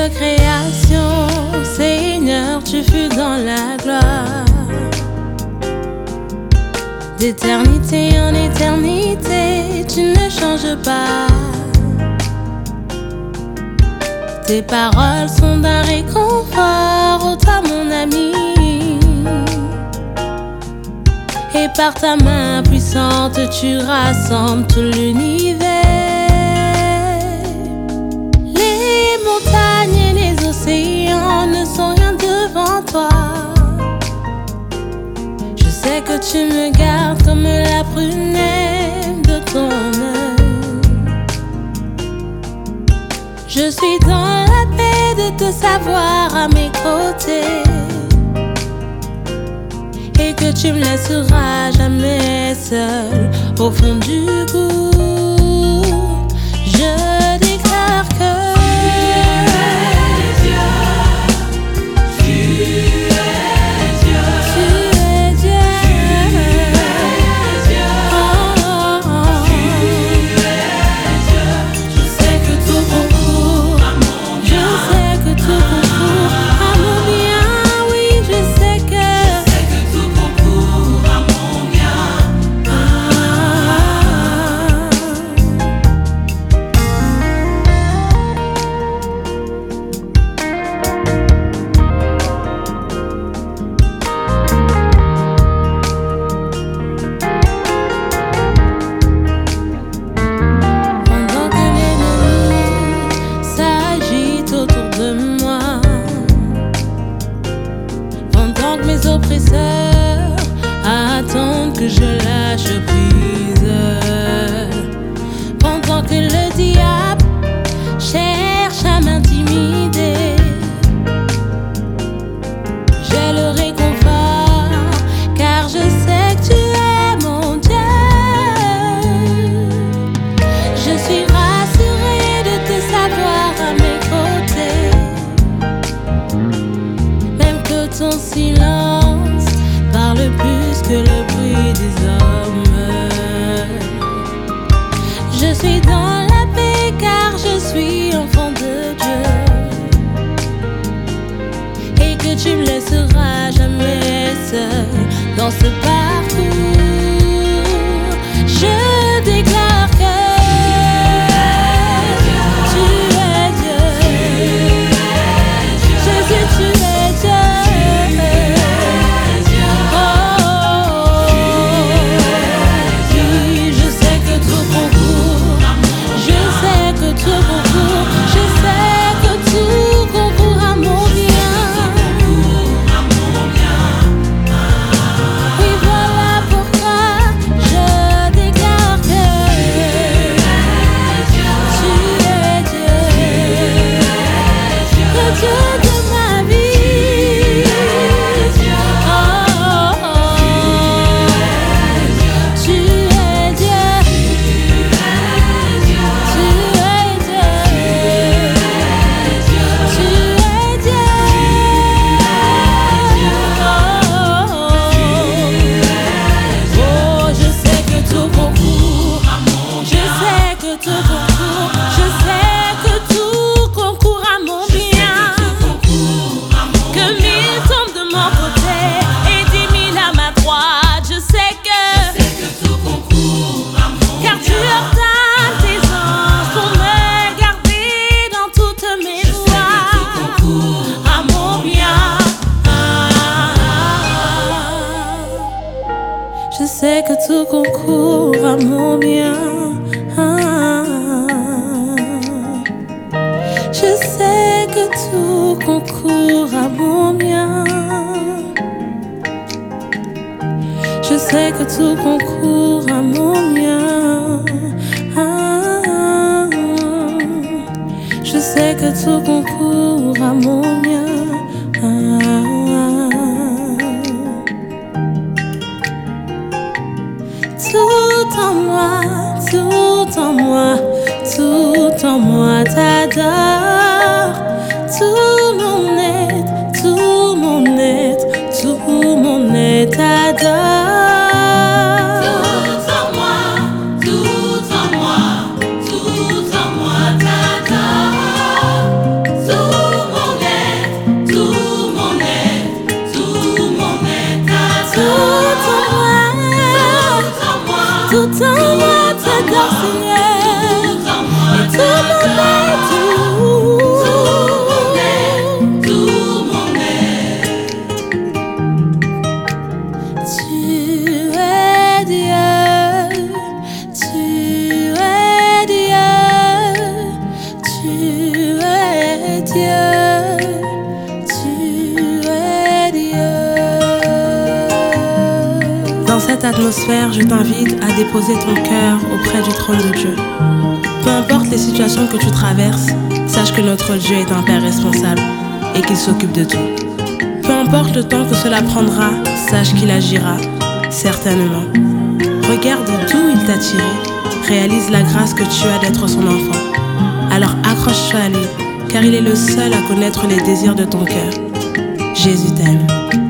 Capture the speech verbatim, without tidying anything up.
de création, Seigneur, tu fus dans la gloire. D'éternité en éternité, tu ne changes pas. Tes paroles sont d'un réconfort, ô toi mon ami. Et par ta main puissante, tu rassembles tout l'univers. Les montagnes et les océans ne sont rien devant toi. Je sais que tu me gardes comme la prunelle de ton œil. Je suis dans la paix de te savoir à mes côtés, et que tu me laisseras jamais seul au fond du gouffre. Je déclare que attendent que je lâche prise, pendant que le diable cherche à m'intimider. J'ai le réconfort, car je sais que tu es mon Dieu. Je suis rassurée de te savoir à mes côtés, même que ton silence parle plus que le bruit des hommes. Je suis dans la paix car je suis enfant de Dieu, et que tu me laisseras jamais seul dans ce parcours. Je déclare que tu es Dieu. Jésus, tu es Dieu. Je sais que tout concourt à mon bien. Je sais que tout concourt à mon bien. Je sais que tout concourt à mon bien. Je sais que tout concourt à mon bien. Tout en moi, tout en moi, tout en moi t'adore. Tout mon être, tout mon être, tout mon être t'adore. Tout Tout en moi t'adore, Seigneur. Et tout mon être, tout, tout mon être. Tu es Dieu, tu es Dieu, tu es Dieu, tu es Dieu. Dans cette atmosphère, je t'invite à déposer ton cœur auprès du trône de Dieu. Peu importe les situations que tu traverses, sache que notre Dieu est un Père responsable et qu'il s'occupe de tout. Peu importe le temps que cela prendra, sache qu'il agira, certainement. Regarde d'où il t'a tiré, réalise la grâce que tu as d'être son enfant. Alors accroche-toi à lui, car il est le seul à connaître les désirs de ton cœur. Jésus t'aime.